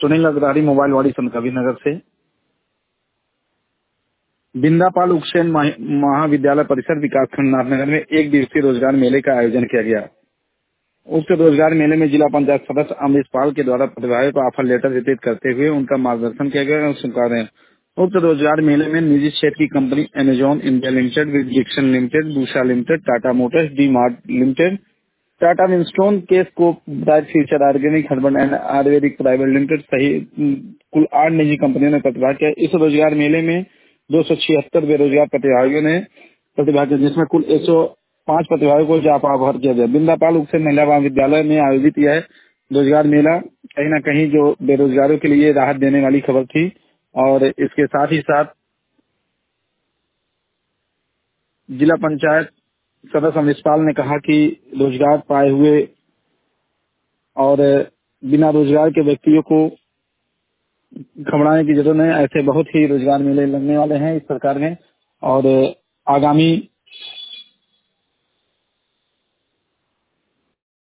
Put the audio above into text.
Sunil Agarwal mobile वाड़ी संतकबीर नगर से। बिंदापाल उक्सेन महाविद्यालय परिसर विकासखंड नाथनगर में एक दिवसीय रोजगार मेले का आयोजन किया गया। उक्त रोजगार मेले में जिला पंचायत सदस्य अमरीश पाल के द्वारा प्रतिभागियों को ऑफर लेटर वितरित करते हुए उनका मार्गदर्शन किया गया और सुनकार हैं। उक्त रोजगार मेले में निजी क्षेत्र की company Amazon India limited, Dixon limited, बुशा limited, Tata motors, D mart limited, Tata Winstone, केस कोप, bright future organic, herbal and ayurvedic private limited सहित कुल 8 निजी कंपनियों ने प्रतिभाग किया। इस रोजगार मेले में 276 बेरोजगार प्रतिभागियों ने प्रतिभाग किया, जिसमें कुल 105 प्रतिभागियों को जॉब ऑफर किया गया। बिंदापाल उक्सेन महिला महाविद्यालय में आयोजित यह रोजगार मेला कहीं न कहीं जो बेरोजगारों के लिए राहत देने वाली खबर थी। और इसके साथ ही साथ जिला पंचायत सदस्य अमरीश पाल ने कहा कि रोजगार पाए हुए और बिना रोजगार के व्यक्तियों को घबराने की जरूरत नहीं, ऐसे बहुत ही रोजगार मेले लगने वाले हैं इस सरकार में। और आगामी